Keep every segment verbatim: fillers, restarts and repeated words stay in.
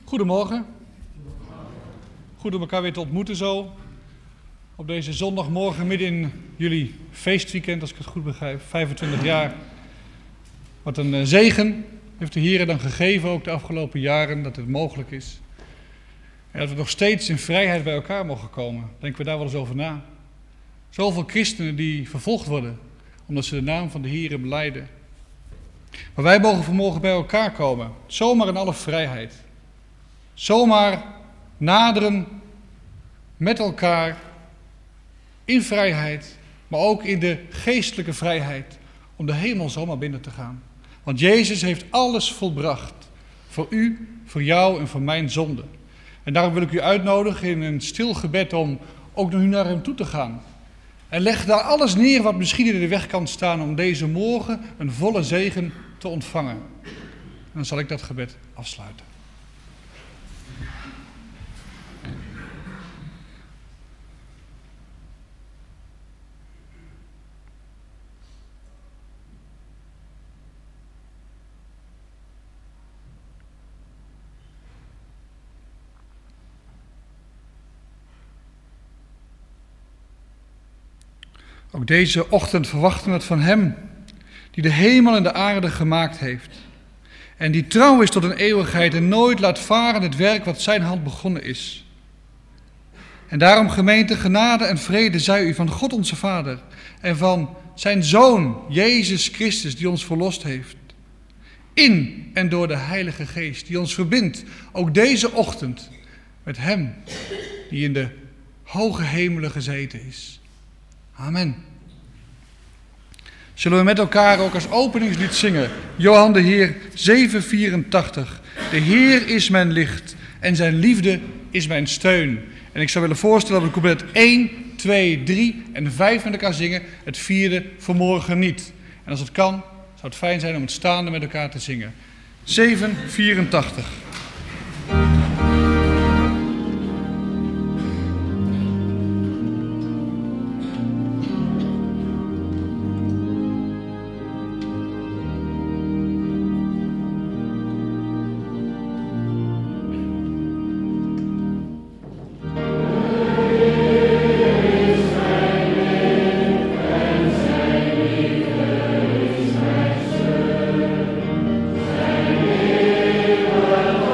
Goedemorgen. Goed om elkaar weer te ontmoeten zo. Op deze zondagmorgen midden in jullie feestweekend, als ik het goed begrijp. vijfentwintig jaar. Wat een zegen heeft de Heer dan gegeven, ook de afgelopen jaren, dat het mogelijk is. En dat we nog steeds in vrijheid bij elkaar mogen komen. Denken we daar wel eens over na. Zoveel christenen die vervolgd worden, omdat ze de naam van de Heer belijden. Maar wij mogen vanmorgen bij elkaar komen, zomaar in alle vrijheid. Zomaar naderen met elkaar in vrijheid, maar ook in de geestelijke vrijheid, om de hemel zomaar binnen te gaan. Want Jezus heeft alles volbracht, voor u, voor jou en voor mijn zonde. En daarom wil ik u uitnodigen in een stil gebed om ook nu naar hem toe te gaan. En leg daar alles neer wat misschien in de weg kan staan om deze morgen een volle zegen te ontvangen. En dan zal ik dat gebed afsluiten. Ook deze ochtend verwachten we het van Hem, die de hemel en de aarde gemaakt heeft. En die trouw is tot een eeuwigheid en nooit laat varen het werk wat zijn hand begonnen is. En daarom, gemeente, genade en vrede zij u van God onze Vader en van zijn Zoon, Jezus Christus, die ons verlost heeft. In en door de Heilige Geest, die ons verbindt, ook deze ochtend, met Hem, die in de hoge hemelen gezeten is. Amen. Zullen we met elkaar ook als openingslied zingen? Johan de Heer zeven vierentachtig. De Heer is mijn licht en zijn liefde is mijn steun. En ik zou willen voorstellen dat we couplet één, twee, drie en vijf met elkaar zingen. Het vierde vanmorgen niet. En als het kan, zou het fijn zijn om het staande met elkaar te zingen. zeven vierentachtig. Well,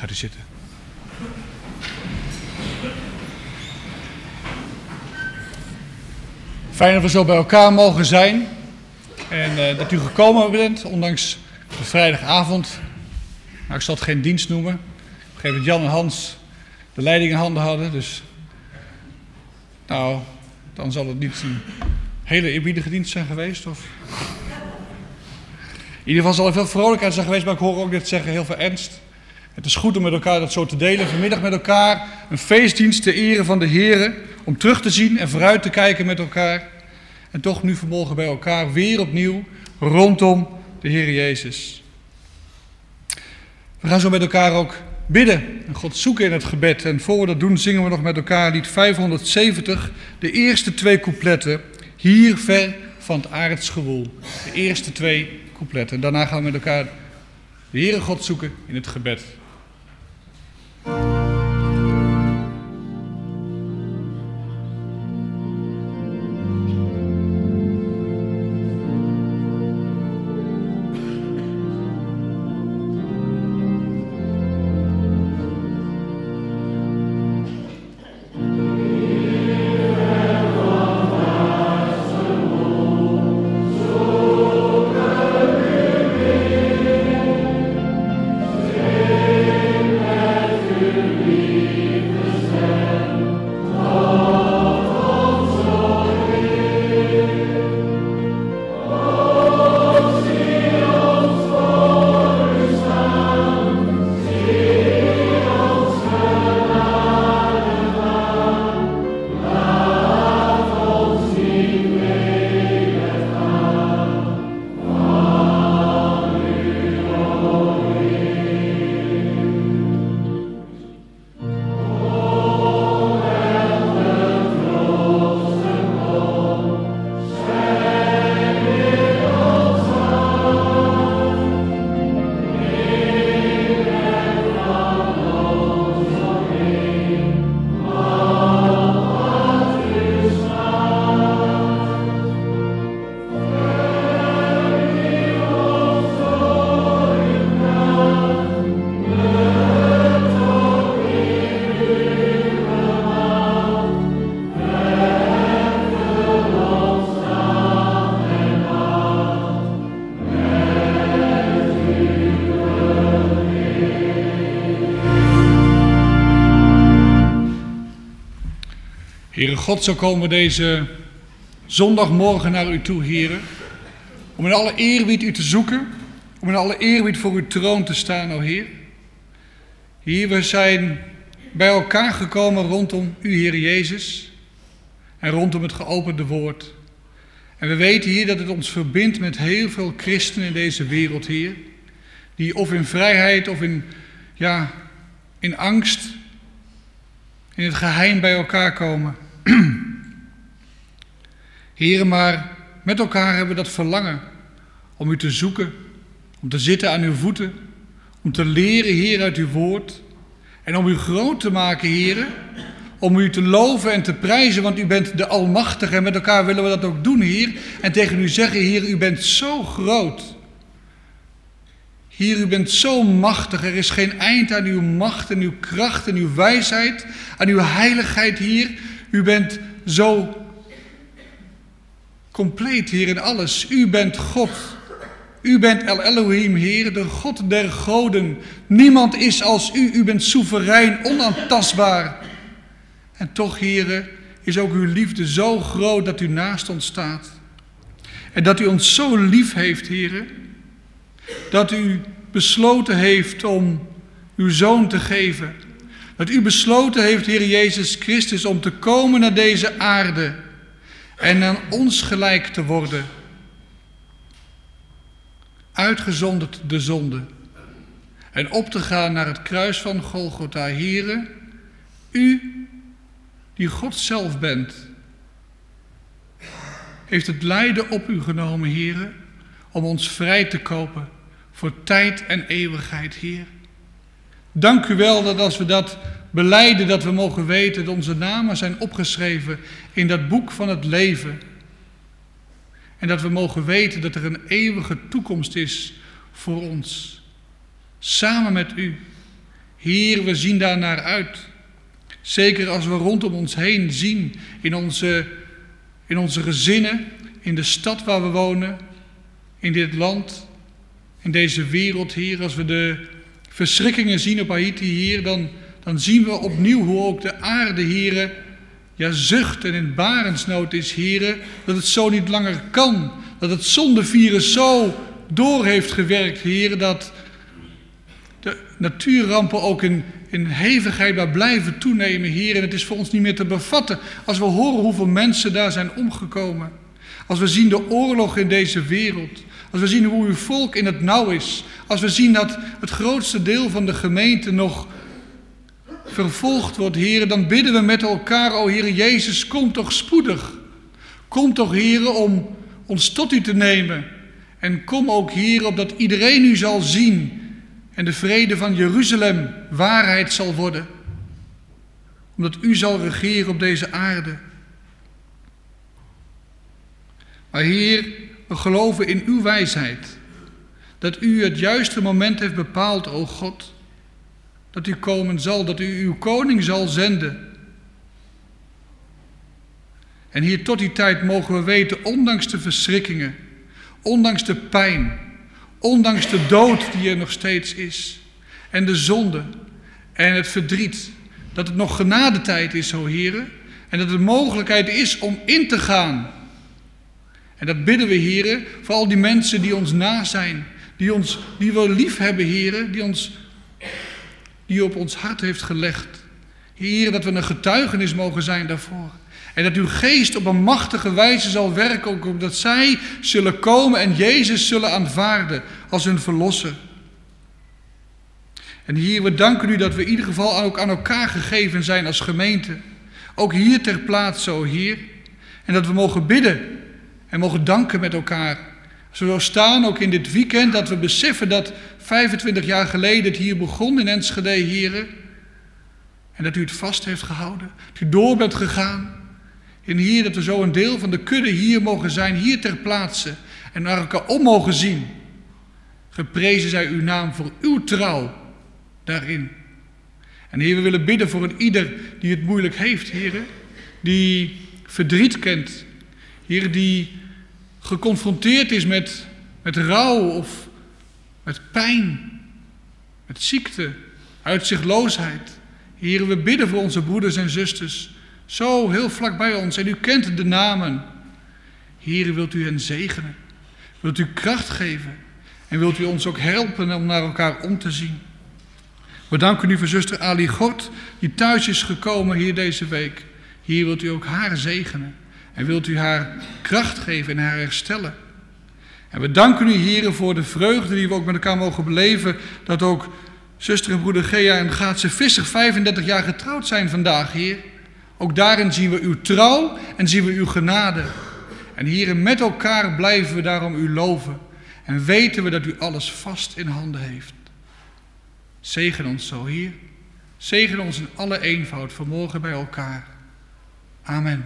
Gaat u zitten. Fijn dat we zo bij elkaar mogen zijn. En uh, dat u gekomen bent, ondanks de vrijdagavond. Nou, ik zal het geen dienst noemen. Op een gegeven moment Jan en Hans de leiding in handen hadden. Dus nou, dan zal het niet een hele eerbiedige dienst zijn geweest. Of... In ieder geval zal er veel vrolijkheid zijn geweest, maar ik hoor ook dit zeggen, heel veel ernst. Het is goed om met elkaar dat zo te delen. Vanmiddag met elkaar een feestdienst ter ere van de Here. Om terug te zien en vooruit te kijken met elkaar. En toch nu vanmorgen bij elkaar weer opnieuw rondom de Heer Jezus. We gaan zo met elkaar ook bidden en God zoeken in het gebed. En voor we dat doen zingen we nog met elkaar lied vijfhonderdzeventig. De eerste twee coupletten. Hier ver van het aards gewoel. De eerste twee coupletten. En daarna gaan we met elkaar de Heere God zoeken in het gebed. Heere God, zo komen we deze zondagmorgen naar u toe, Heere. Om in alle eerbied u te zoeken. Om in alle eerbied voor uw troon te staan, o Heer. Hier, we zijn bij elkaar gekomen rondom u, Heer Jezus. En rondom het geopende woord. En we weten hier dat het ons verbindt met heel veel christenen in deze wereld, Heer. Die of in vrijheid of in, ja, in angst, in het geheim bij elkaar komen. Heere, maar met elkaar hebben we dat verlangen om u te zoeken, om te zitten aan uw voeten, om te leren, Heer, uit uw woord. En om u groot te maken, Heere, om u te loven en te prijzen, want u bent de Almachtige. En met elkaar willen we dat ook doen, Heer. En tegen u zeggen, Heer, u bent zo groot. Heer, u bent zo machtig. Er is geen eind aan uw macht en uw kracht en uw wijsheid, aan uw heiligheid, Heer. U bent zo compleet, Heer, in alles. U bent God. U bent El Elohim, Heer, de God der goden. Niemand is als u. U bent soeverein, onaantastbaar. En toch, Heer, is ook uw liefde zo groot dat u naast ons staat. En dat u ons zo lief heeft, Heer, dat u besloten heeft om uw Zoon te geven. Dat u besloten heeft, Heer Jezus Christus, om te komen naar deze aarde en aan ons gelijk te worden. Uitgezonderd de zonde. En op te gaan naar het kruis van Golgotha. Heere, u die God zelf bent, heeft het lijden op u genomen, Heere, om ons vrij te kopen voor tijd en eeuwigheid, Heer. Dank u wel dat als we dat belijden, dat we mogen weten dat onze namen zijn opgeschreven in dat boek van het leven. En dat we mogen weten dat er een eeuwige toekomst is voor ons. Samen met u Heer, we zien daar naar uit. Zeker als we rondom ons heen zien, in onze, in onze gezinnen, in de stad waar we wonen, in dit land, in deze wereld, Heer. Als we de verschrikkingen zien op Haiti, Heer, dan, dan zien we opnieuw hoe ook de aarde, Heer, ja, zucht en in barensnood is, Heer, dat het zo niet langer kan. Dat het zondevirus zo door heeft gewerkt, Heer, dat de natuurrampen ook in, in hevigheid maar blijven toenemen, Heer. En het is voor ons niet meer te bevatten als we horen hoeveel mensen daar zijn omgekomen. Als we zien de oorlog in deze wereld. Als we zien hoe uw volk in het nauw is. Als we zien dat het grootste deel van de gemeente nog vervolgd wordt, Heer, dan bidden we met elkaar, o Heer Jezus, kom toch spoedig. Kom toch, Heer, om ons tot u te nemen. En kom ook, Heer, opdat iedereen u zal zien en de vrede van Jeruzalem waarheid zal worden. Omdat u zal regeren op deze aarde. Maar Heer, we geloven in uw wijsheid. Dat u het juiste moment heeft bepaald, o God. Dat u komen zal, dat u uw koning zal zenden. En hier tot die tijd mogen we weten, ondanks de verschrikkingen, ondanks de pijn, ondanks de dood die er nog steeds is, en de zonde en het verdriet, dat het nog genadetijd is, o Heere, en dat er mogelijkheid is om in te gaan. En dat bidden we, Heere, voor al die mensen die ons na zijn, die, ons, die we lief hebben, Heere, die, ons, die u op ons hart heeft gelegd. Heere, dat we een getuigenis mogen zijn daarvoor. En dat uw geest op een machtige wijze zal werken, ook omdat zij zullen komen en Jezus zullen aanvaarden als hun verlosser. En Heer, we danken u dat we in ieder geval ook aan elkaar gegeven zijn als gemeente. Ook hier ter plaatse, o Heer. En dat we mogen bidden en mogen danken met elkaar. Zo staan ook in dit weekend dat we beseffen dat vijfentwintig jaar geleden het hier begon in Enschede, Heer. En dat u het vast heeft gehouden. Dat u door bent gegaan. En Heer, dat we zo een deel van de kudde hier mogen zijn, hier ter plaatse. En naar elkaar om mogen zien. Geprezen zij uw naam voor uw trouw daarin. En Heer, we willen bidden voor een ieder die het moeilijk heeft, Heer. Die verdriet kent. Heer, die geconfronteerd is met, met rouw of met pijn. Met ziekte, uitzichtloosheid. Heer, we bidden voor onze broeders en zusters. Zo heel vlak bij ons. En u kent de namen. Heer, wilt u hen zegenen. Wilt u kracht geven. En wilt u ons ook helpen om naar elkaar om te zien. We danken u voor zuster Ali God, die thuis is gekomen hier deze week. Hier wilt u ook haar zegenen. En wilt u haar kracht geven en haar herstellen. En we danken u, Heer, voor de vreugde die we ook met elkaar mogen beleven. Dat ook zuster en broeder Gea en Gaatse Visser vijfendertig jaar getrouwd zijn vandaag, Heer. Ook daarin zien we uw trouw en zien we uw genade. En Heer, met elkaar blijven we daarom u loven. En weten we dat u alles vast in handen heeft. Zegen ons zo, Heer. Zegen ons in alle eenvoud vanmorgen bij elkaar. Amen.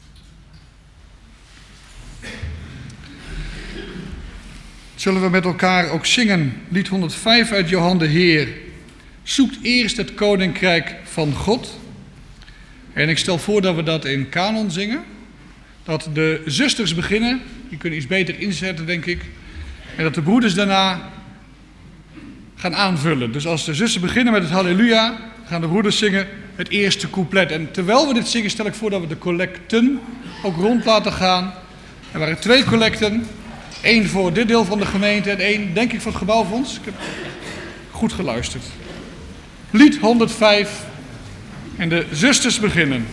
Zullen we met elkaar ook zingen, lied honderdvijf uit Johan de Heer. Zoekt eerst het koninkrijk van God. En ik stel voor dat we dat in kanon zingen. Dat de zusters beginnen, die kunnen iets beter inzetten, denk ik. En dat de broeders daarna gaan aanvullen. Dus als de zusters beginnen met het halleluja, gaan de broeders zingen het eerste couplet. En terwijl we dit zingen, stel ik voor dat we de collecten ook rond laten gaan. Er waren twee collecten. Eén voor dit deel van de gemeente en één, denk ik, voor het gebouwfonds. Ik heb goed geluisterd. Lied honderdvijf en de zusters beginnen.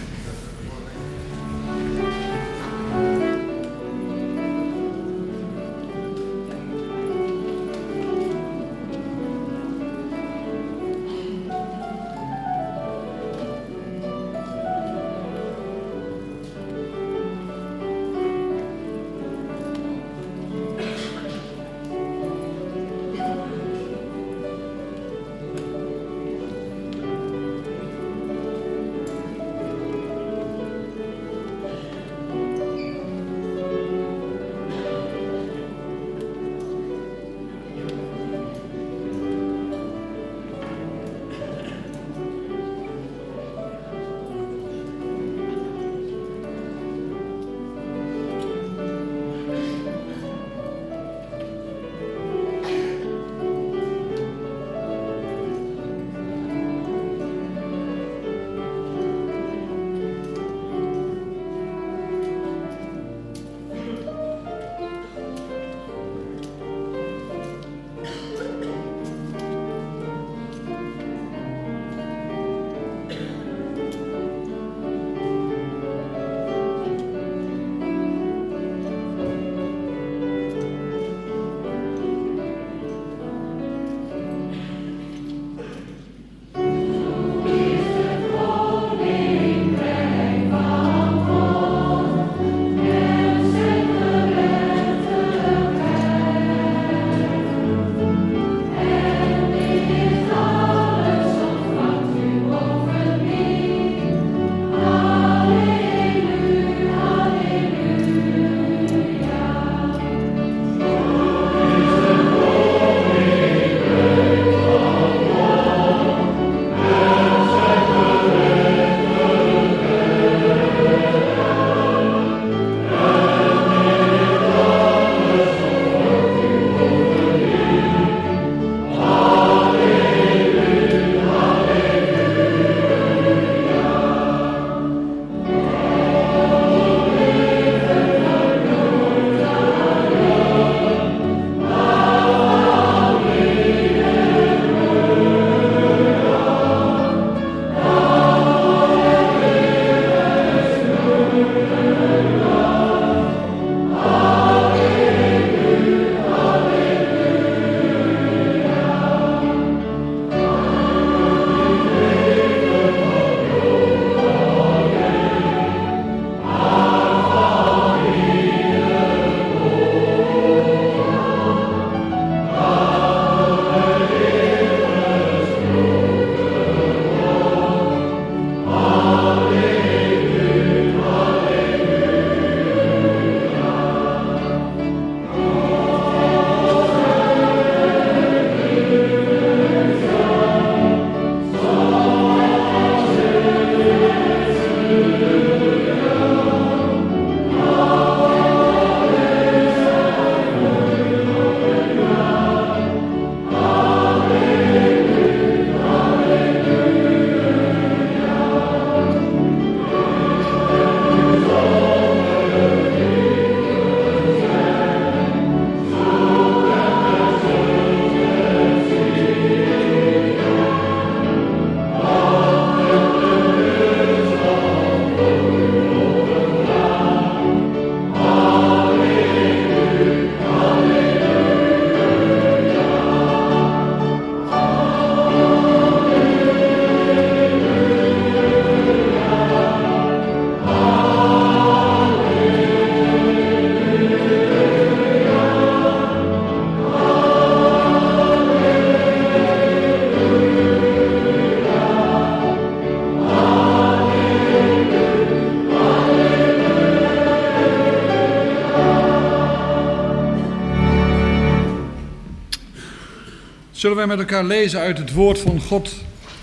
Zullen wij met elkaar lezen uit het woord van God?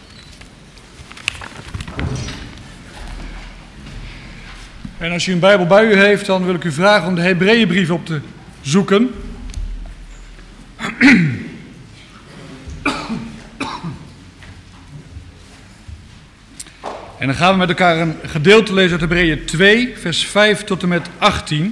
En als u een Bijbel bij u heeft, dan wil ik u vragen om de Hebreeënbrief op te zoeken. En dan gaan we met elkaar een gedeelte lezen uit Hebreeën twee, vers vijf tot en met achttien.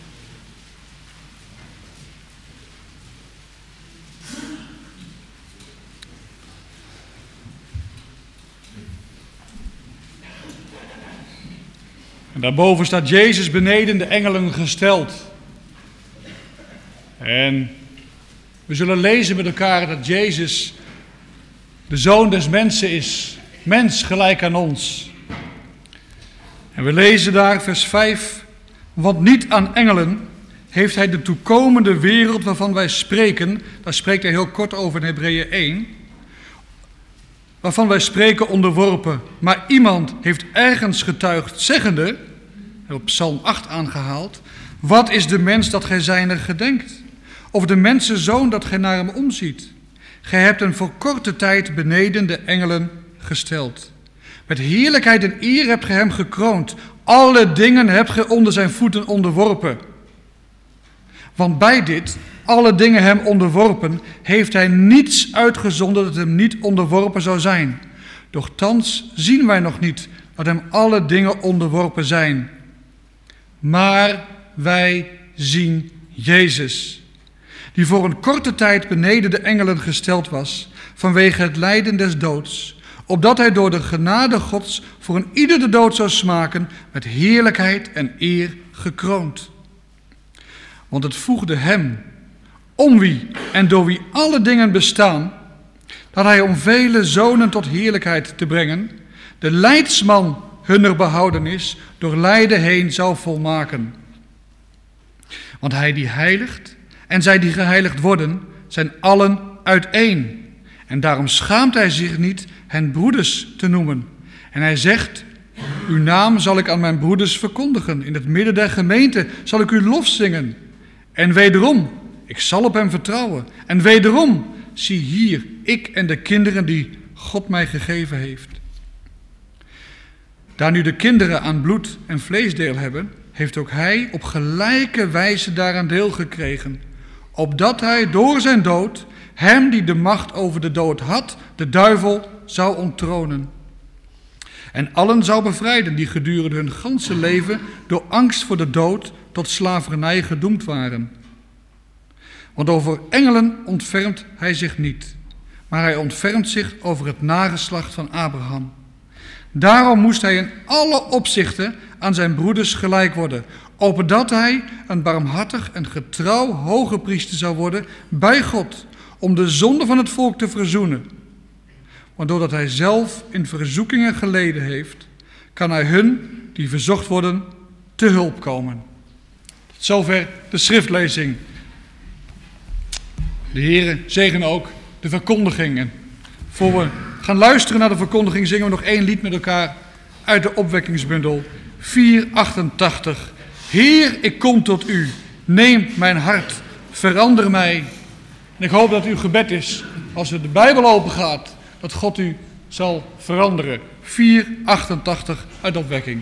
En daarboven staat Jezus beneden de engelen gesteld. En we zullen lezen met elkaar dat Jezus de Zoon des mensen is. Mens gelijk aan ons. En we lezen daar vers vijf. Want niet aan engelen heeft hij de toekomende wereld waarvan wij spreken. Daar spreekt hij heel kort over in Hebreeën één. Waarvan wij spreken onderworpen. Maar iemand heeft ergens getuigd zeggende, op Psalm acht aangehaald. Wat is de mens dat gij zijner gedenkt? Of de mensenzoon dat gij naar hem omziet? Gij hebt hem voor korte tijd beneden de engelen gesteld. Met heerlijkheid en eer hebt gij hem gekroond. Alle dingen hebt gij onder zijn voeten onderworpen. Want bij dit, alle dingen hem onderworpen, heeft hij niets uitgezonden dat hem niet onderworpen zou zijn. Doch thans zien wij nog niet dat hem alle dingen onderworpen zijn. Maar wij zien Jezus, die voor een korte tijd beneden de engelen gesteld was, vanwege het lijden des doods, opdat hij door de genade Gods voor een ieder de dood zou smaken, met heerlijkheid en eer gekroond. Want het voegde hem, om wie en door wie alle dingen bestaan, dat hij om vele zonen tot heerlijkheid te brengen, de leidsman hunner behoudenis door lijden heen zou volmaken. Want hij die heiligt en zij die geheiligd worden, zijn allen uiteen. En daarom schaamt hij zich niet hen broeders te noemen. En hij zegt, uw naam zal ik aan mijn broeders verkondigen. In het midden der gemeente zal ik uw lof zingen. En wederom, ik zal op hem vertrouwen. En wederom, zie hier, ik en de kinderen die God mij gegeven heeft. Daar nu de kinderen aan bloed en vleesdeel hebben, heeft ook hij op gelijke wijze daaraan deel gekregen, opdat hij door zijn dood hem die de macht over de dood had, de duivel, zou onttronen. En allen zou bevrijden die gedurende hun ganse leven door angst voor de dood tot slavernij gedoemd waren. Want over engelen ontfermt hij zich niet, maar hij ontfermt zich over het nageslacht van Abraham. Daarom moest hij in alle opzichten aan zijn broeders gelijk worden, opdat hij een barmhartig en getrouw hoge priester zou worden bij God, om de zonde van het volk te verzoenen. Want doordat hij zelf in verzoekingen geleden heeft, kan hij hun die verzocht worden te hulp komen. Tot zover de schriftlezing. De Heere zegen ook de verkondigingen. Voor we gaan luisteren naar de verkondiging zingen we nog één lied met elkaar uit de opwekkingsbundel vierhonderdachtentachtig. Heer, ik kom tot u, neem mijn hart, verander mij. En ik hoop dat uw gebed is, als u de Bijbel open gaat, dat God u zal veranderen. vierhonderdachtentachtig uit de opwekking.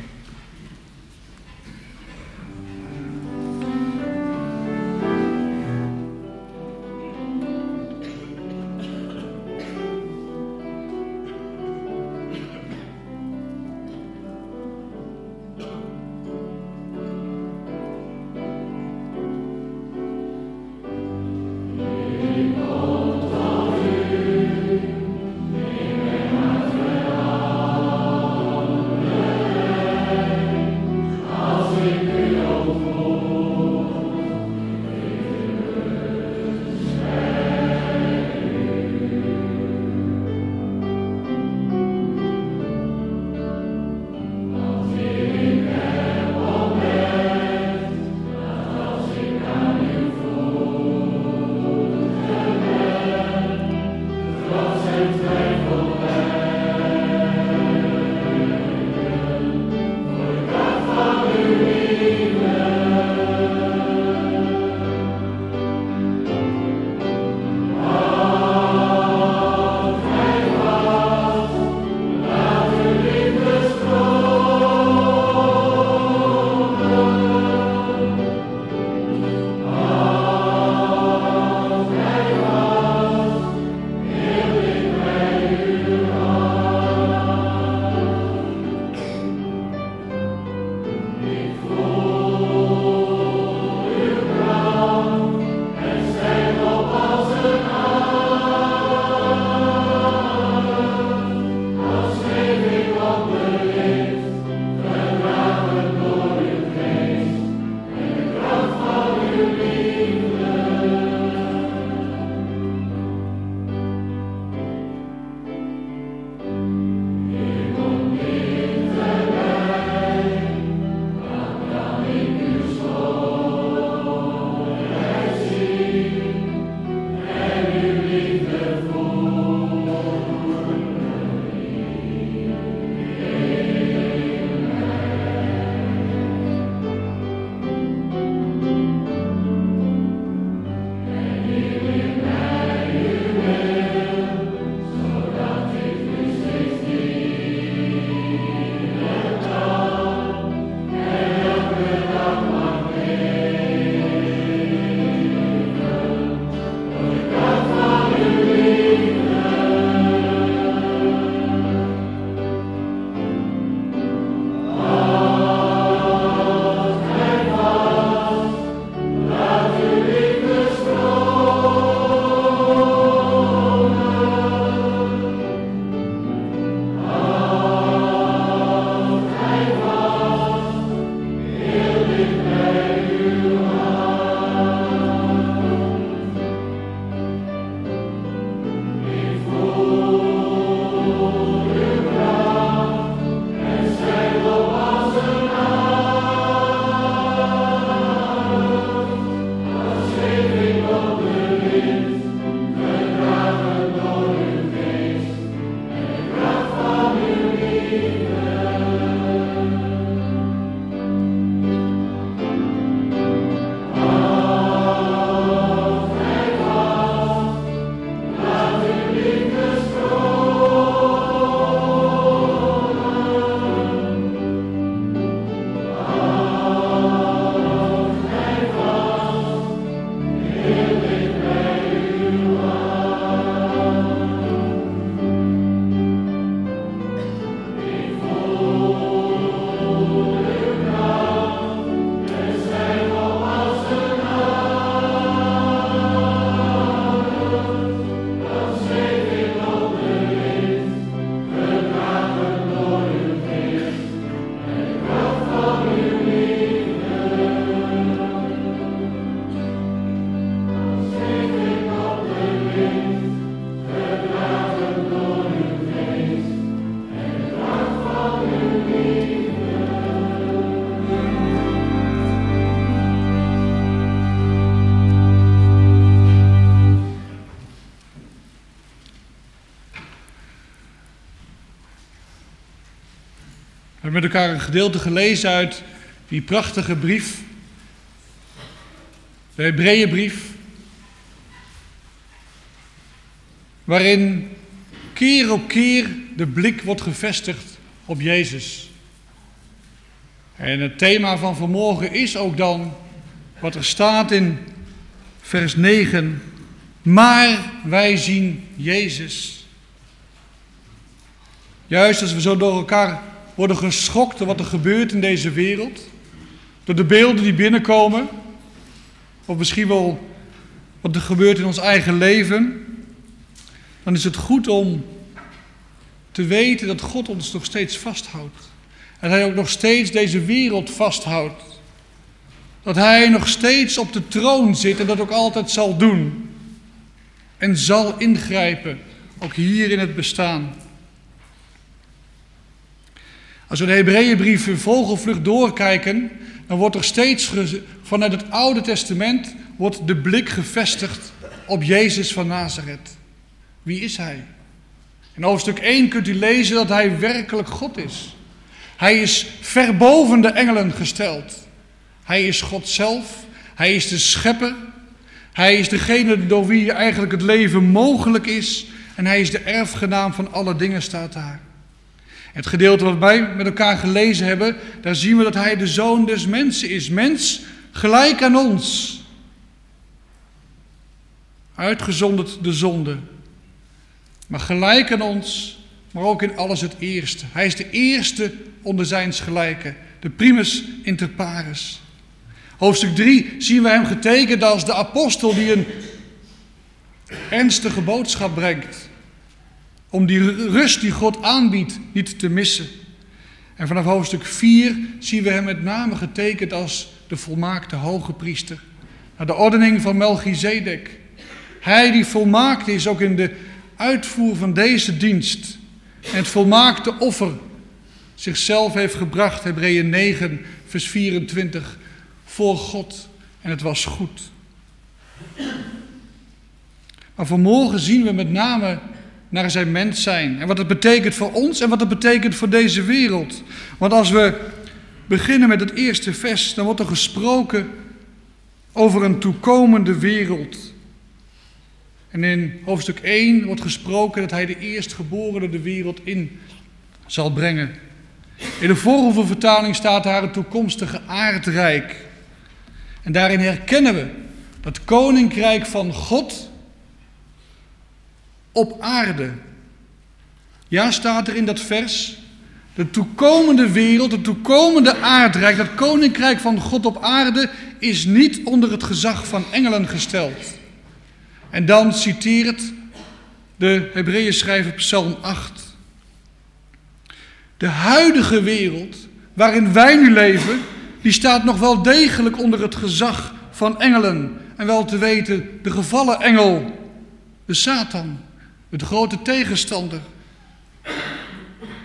We hebben met elkaar een gedeelte gelezen uit die prachtige brief, de Hebreeënbrief, waarin keer op keer de blik wordt gevestigd op Jezus. En het thema van vanmorgen is ook dan wat er staat in vers negen. Maar wij zien Jezus. Juist als we zo door elkaar worden geschokt door wat er gebeurt in deze wereld, door de beelden die binnenkomen, of misschien wel wat er gebeurt in ons eigen leven, dan is het goed om te weten dat God ons nog steeds vasthoudt. En Hij ook nog steeds deze wereld vasthoudt. Dat Hij nog steeds op de troon zit en dat ook altijd zal doen. En zal ingrijpen, ook hier in het bestaan. Als we de Hebreeënbrief in vogelvlucht doorkijken, dan wordt er steeds vanuit het Oude Testament wordt de blik gevestigd op Jezus van Nazareth. Wie is Hij? In hoofdstuk één kunt u lezen dat Hij werkelijk God is. Hij is ver boven de engelen gesteld. Hij is God zelf. Hij is de schepper. Hij is degene door wie eigenlijk het leven mogelijk is. En Hij is de erfgenaam van alle dingen, staat daar. Het gedeelte wat wij met elkaar gelezen hebben, daar zien we dat Hij de Zoon des Mensen is. Mens gelijk aan ons. Uitgezonderd de zonde. Maar gelijk aan ons, maar ook in alles het eerste. Hij is de eerste onder zijns gelijken. De primus inter pares. Hoofdstuk drie zien we hem getekend als de apostel die een ernstige boodschap brengt. Om die rust die God aanbiedt niet te missen. En vanaf hoofdstuk vier zien we hem met name getekend als de volmaakte hoge priester. Naar de ordening van Melchizedek. Hij die volmaakt is ook in de uitvoer van deze dienst. En het volmaakte offer zichzelf heeft gebracht. Hebreeën negen vers vierentwintig. Voor God. En het was goed. Maar vanmorgen zien we met name naar zijn mens zijn. En wat het betekent voor ons en wat het betekent voor deze wereld. Want als we beginnen met het eerste vers, dan wordt er gesproken over een toekomende wereld. En in hoofdstuk één wordt gesproken dat hij de eerstgeborene de wereld in zal brengen. In de Voorhoevenvertaling staat daar het toekomstige aardrijk. En daarin herkennen we dat koninkrijk van God op aarde. Ja, staat er in dat vers. De toekomende wereld, het toekomende aardrijk, dat koninkrijk van God op aarde is niet onder het gezag van engelen gesteld. En dan citeert de Hebreeën schrijver Psalm acht. De huidige wereld waarin wij nu leven, die staat nog wel degelijk onder het gezag van engelen. En wel te weten de gevallen engel, de Satan, de grote tegenstander.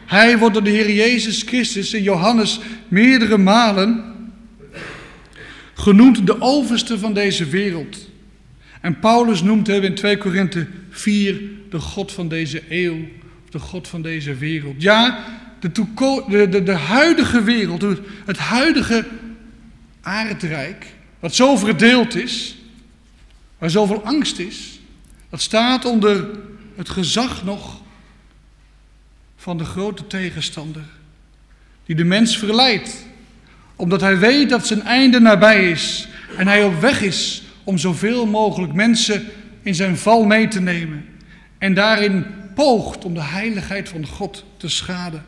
Hij wordt door de Heer Jezus Christus in Johannes meerdere malen genoemd de overste van deze wereld. En Paulus noemt hem in twee Korinthe vier de God van deze eeuw, of de God van deze wereld. Ja, de, toeko- de, de, de huidige wereld, het huidige aardrijk, wat zo verdeeld is, waar zoveel angst is, dat staat onder het gezag nog van de grote tegenstander, die de mens verleidt, omdat hij weet dat zijn einde nabij is en hij op weg is om zoveel mogelijk mensen in zijn val mee te nemen en daarin poogt om de heiligheid van God te schaden.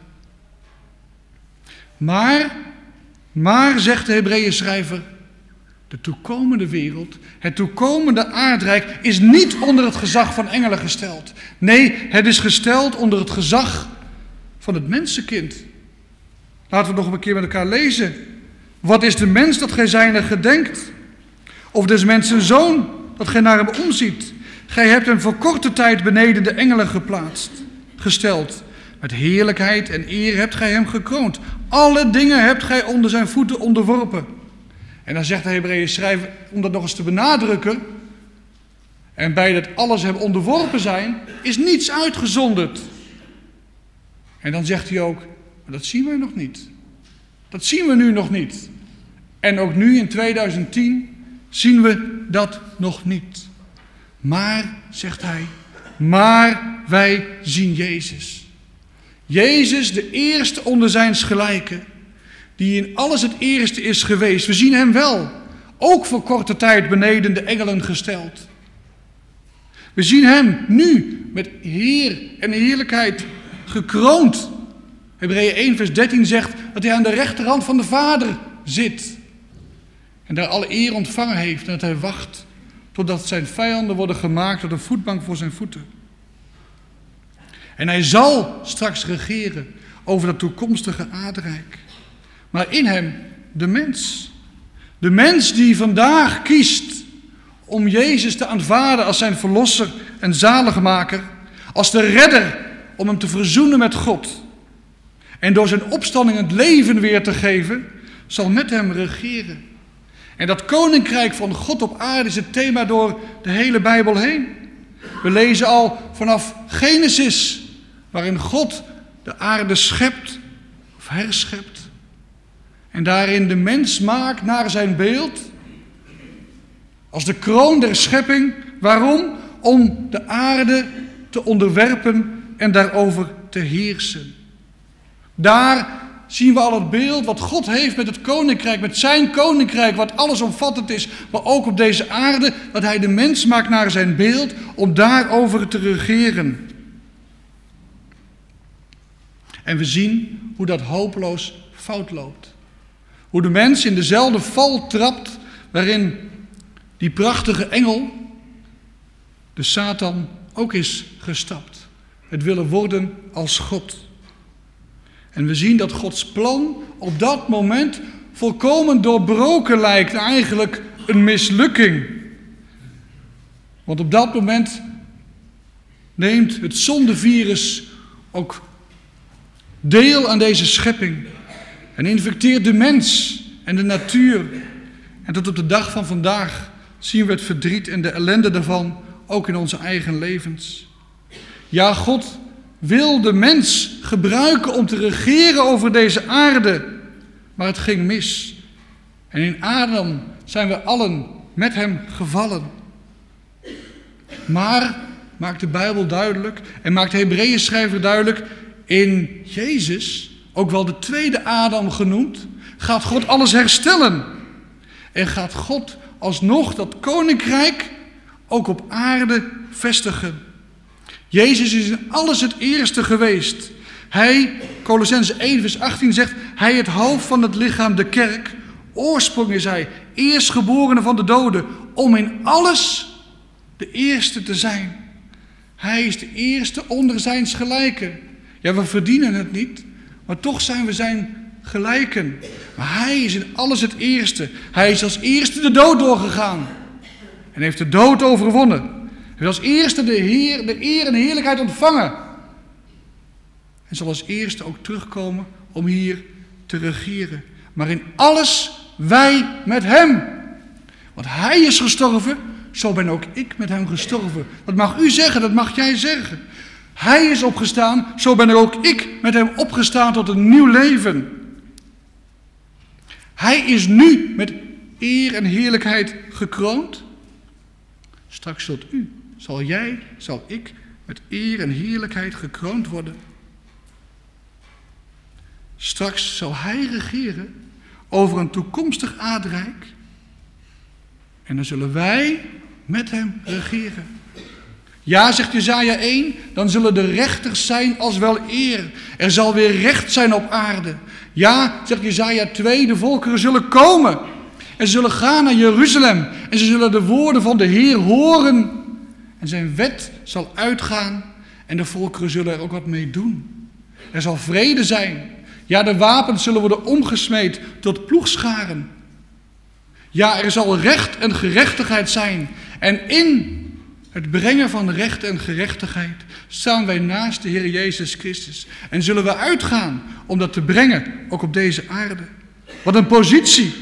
Maar, maar, zegt de Hebreeënschrijver, de toekomende wereld, het toekomende aardrijk is niet onder het gezag van engelen gesteld. Nee, het is gesteld onder het gezag van het mensenkind. Laten we nog een keer met elkaar lezen. Wat is de mens dat gij zijner gedenkt? Of des mensen zoon dat gij naar hem omziet? Gij hebt hem voor korte tijd beneden de engelen geplaatst, gesteld. Met heerlijkheid en eer hebt gij hem gekroond. Alle dingen hebt gij onder zijn voeten onderworpen. En dan zegt de Hebreeënschrijver, om dat nog eens te benadrukken, en bij dat alles hem onderworpen zijn, is niets uitgezonderd. En dan zegt hij ook, maar dat zien we nog niet. Dat zien we nu nog niet. En ook nu in tweeduizend tien zien we dat nog niet. Maar, zegt hij, maar wij zien Jezus. Jezus, de eerste onder zijns gelijken, die in alles het eerste is geweest. We zien hem wel, ook voor korte tijd beneden de engelen gesteld. We zien hem nu met Heer en heerlijkheid gekroond. Hebreeën één vers dertien zegt dat hij aan de rechterhand van de Vader zit. En daar alle eer ontvangen heeft en dat hij wacht totdat zijn vijanden worden gemaakt tot een voetbank voor zijn voeten. En hij zal straks regeren over dat toekomstige aardrijk. Maar in hem de mens. De mens die vandaag kiest om Jezus te aanvaarden als zijn verlosser en zaligmaker. Als de redder om hem te verzoenen met God. En door zijn opstanding het leven weer te geven, zal met hem regeren. En dat koninkrijk van God op aarde is het thema door de hele Bijbel heen. We lezen al vanaf Genesis, waarin God de aarde schept of herschept. En daarin de mens maakt naar zijn beeld. Als de kroon der schepping. Waarom? Om de aarde te onderwerpen en daarover te heersen. Daar zien we al het beeld wat God heeft met het koninkrijk, met zijn koninkrijk, wat allesomvattend is, maar ook op deze aarde, dat hij de mens maakt naar zijn beeld, om daarover te regeren. En we zien hoe dat hopeloos fout loopt. Hoe de mens in dezelfde val trapt, waarin die prachtige engel, de Satan, ook is gestapt. Het willen worden als God. En we zien dat Gods plan op dat moment volkomen doorbroken lijkt. Eigenlijk een mislukking. Want op dat moment neemt het zondevirus ook deel aan deze schepping. En infecteert de mens en de natuur. En tot op de dag van vandaag zien we het verdriet en de ellende daarvan ook in onze eigen levens. Ja, God wil de mens gebruiken om te regeren over deze aarde. Maar het ging mis. En in Adam zijn we allen met hem gevallen. Maar, maakt de Bijbel duidelijk en maakt de Hebreeënschrijver duidelijk, in Jezus, ook wel de tweede Adam genoemd, gaat God alles herstellen. En gaat God alsnog dat koninkrijk ook op aarde vestigen. Jezus is in alles het eerste geweest. Hij, Kolossenzen één vers achttien zegt, hij het hoofd van het lichaam, de kerk. Oorsprong is hij, eerstgeborene van de doden, om in alles de eerste te zijn. Hij is de eerste onder zijns gelijken. Ja, we verdienen het niet, maar toch zijn we zijn gelijken. Maar hij is in alles het eerste. Hij is als eerste de dood doorgegaan en heeft de dood overwonnen. Hij heeft als eerste de, heer, de eer en de heerlijkheid ontvangen. En zal als eerste ook terugkomen om hier te regeren. Maar in alles wij met hem. Want hij is gestorven, zo ben ook ik met hem gestorven. Dat mag u zeggen, dat mag jij zeggen. Hij is opgestaan, zo ben ook ik met hem opgestaan tot een nieuw leven. Hij is nu met eer en heerlijkheid gekroond. Straks zult u, zal jij, zal ik met eer en heerlijkheid gekroond worden. Straks zal hij regeren over een toekomstig aardrijk. En dan zullen wij met hem regeren. Ja, zegt Jesaja één, dan zullen de rechters zijn als wel eer. Er zal weer recht zijn op aarde. Ja, zegt Jesaja twee, de volkeren zullen komen. En ze zullen gaan naar Jeruzalem. En ze zullen de woorden van de Heer horen. En zijn wet zal uitgaan. En de volkeren zullen er ook wat mee doen. Er zal vrede zijn. Ja, de wapens zullen worden omgesmeed tot ploegscharen. Ja, er zal recht en gerechtigheid zijn. En in het brengen van recht en gerechtigheid staan wij naast de Heer Jezus Christus. En zullen we uitgaan om dat te brengen, ook op deze aarde. Wat een positie.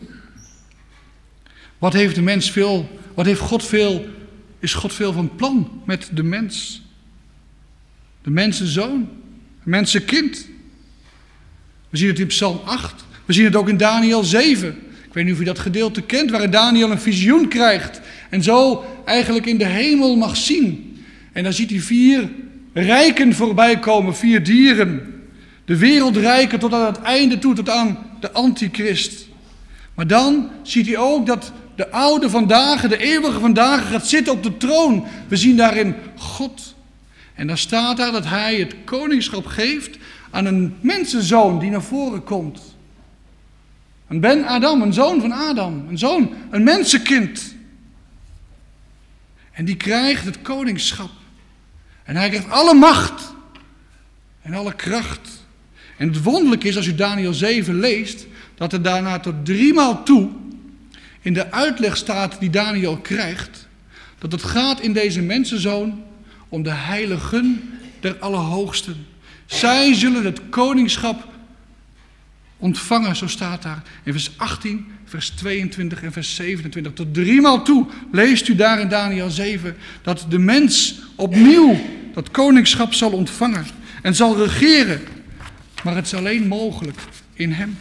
Wat heeft de mens veel, wat heeft God veel, is God veel van plan met de mens. De mensenzoon, de mensenkind. We zien het in Psalm acht, we zien het ook in Daniel zeven. Ik weet niet of u dat gedeelte kent, waarin Daniel een visioen krijgt. En zo eigenlijk in de hemel mag zien. En dan ziet hij vier rijken voorbij komen, vier dieren. De wereldrijken tot aan het einde toe, tot aan de antichrist. Maar dan ziet hij ook dat de oude vandaag, de eeuwige vandaag gaat zitten op de troon. We zien daarin God. En dan staat daar dat hij het koningschap geeft aan een mensenzoon die naar voren komt. Een Ben Adam, een zoon van Adam, een zoon, een mensenkind. En die krijgt het koningschap. En hij krijgt alle macht en alle kracht. En het wonderlijke is, als u Daniel zeven leest, dat er daarna tot driemaal toe in de uitleg staat die Daniel krijgt, dat het gaat in deze mensenzoon om de heiligen der Allerhoogsten. Zij zullen het koningschap ontvangen, zo staat daar in vers achttien, vers tweeëntwintig en vers zevenentwintig. Tot driemaal toe leest u daar in Daniel zeven dat de mens opnieuw dat koningschap zal ontvangen en zal regeren. Maar het is alleen mogelijk in hem.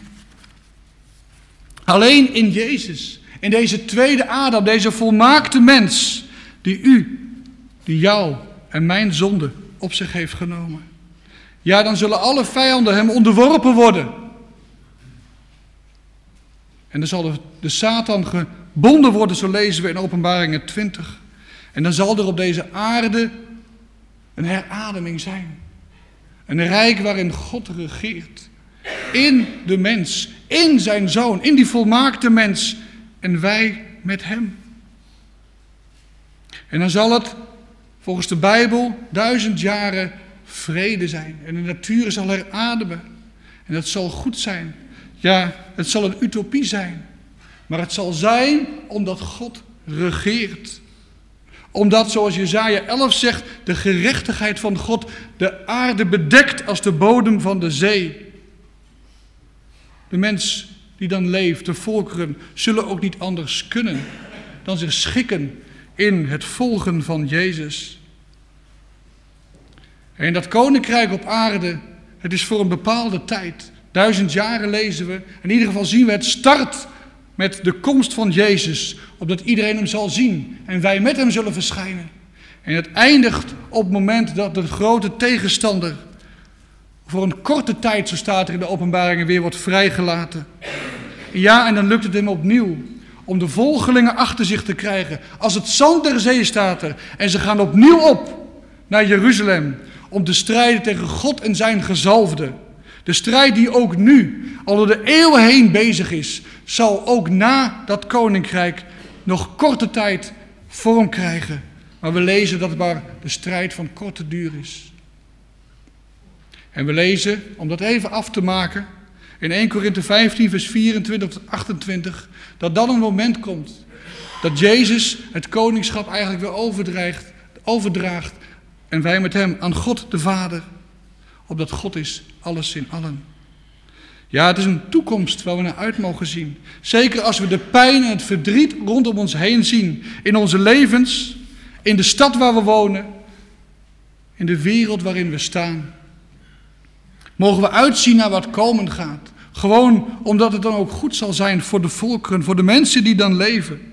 Alleen in Jezus, in deze tweede Adam, deze volmaakte mens, die u, die jou en mijn zonde op zich heeft genomen. Ja, dan zullen alle vijanden hem onderworpen worden. En dan zal de, de Satan gebonden worden, zo lezen we in Openbaringen twintig. En dan zal er op deze aarde een herademing zijn. Een rijk waarin God regeert. In de mens, in zijn zoon, in die volmaakte mens. En wij met hem. En dan zal het volgens de Bijbel duizend jaren vrede zijn. En de natuur zal herademen. En dat zal goed zijn. Ja, het zal een utopie zijn. Maar het zal zijn omdat God regeert. Omdat, zoals Jesaja elf zegt, de gerechtigheid van God de aarde bedekt als de bodem van de zee. De mens die dan leeft, de volkeren, zullen ook niet anders kunnen dan zich schikken in het volgen van Jezus. En dat koninkrijk op aarde, het is voor een bepaalde tijd. Duizend jaren lezen we. In ieder geval zien we het start met de komst van Jezus. Opdat iedereen hem zal zien. En wij met hem zullen verschijnen. En het eindigt op het moment dat de grote tegenstander voor een korte tijd, zo staat er in de Openbaringen, weer wordt vrijgelaten. Ja, en dan lukt het hem opnieuw om de volgelingen achter zich te krijgen. Als het zand der zee staat er. En ze gaan opnieuw op naar Jeruzalem om te strijden tegen God en zijn gezalfde. De strijd die ook nu, al door de eeuwen heen bezig is, zal ook na dat koninkrijk nog korte tijd vorm krijgen. Maar we lezen dat het maar de strijd van korte duur is. En we lezen, om dat even af te maken, in eerste Korinthe vijftien vers vierentwintig tot achtentwintig, dat dan een moment komt dat Jezus het koningschap eigenlijk weer overdraagt, overdraagt en wij met hem aan God de Vader. opdat God is alles in allen. Ja, het is een toekomst waar we naar uit mogen zien. Zeker als we de pijn en het verdriet rondom ons heen zien. In onze levens, in de stad waar we wonen, in de wereld waarin we staan. Mogen we uitzien naar wat komen gaat. Gewoon omdat het dan ook goed zal zijn voor de volkeren, voor de mensen die dan leven.